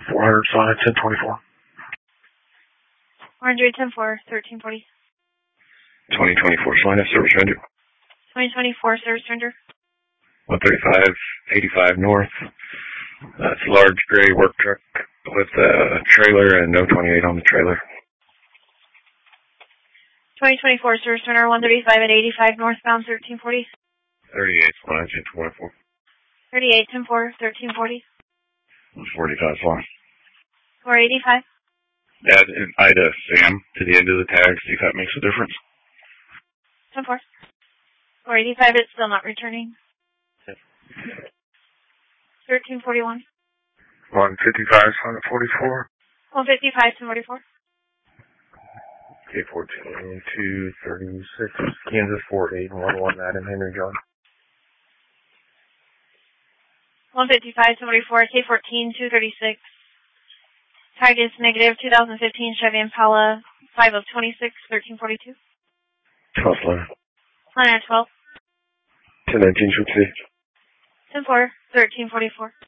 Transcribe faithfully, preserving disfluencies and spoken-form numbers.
four hundred five, ten twenty-four. four hundred, ten four, thirteen forty. twenty twenty-four, Salina, service render. twenty twenty-four, service render. one thirty-five, eighty-five north. That's a large gray work truck with a trailer and no twenty-eight on the trailer. twenty twenty-four, service render, one thirty-five at eighty-five northbound, thirteen forty. thirty-eight, Salina, ten twenty-four. thirty-eight, ten four, thirteen forty. forty-five, Salina. four eighty-five. Add an Ida Sam to the end of the tag, see if that makes a difference. ten four. four eighty-five, it's still not returning. thirteen forty-one. one fifty-five, one forty-four. one fifty-five, ten forty-four. K fourteen, two thirty-six, Kansas, four eight, one one, Adam Henry John. one fifty-five, ten forty-four, K fourteen, two thirty-six. Tag is negative, two thousand fifteen Chevy Impala, five of twenty-six, thirteen forty-two. twelve, Salina. Salina, twelve. ten nineteen, Shoot ten four, thirteen forty-four.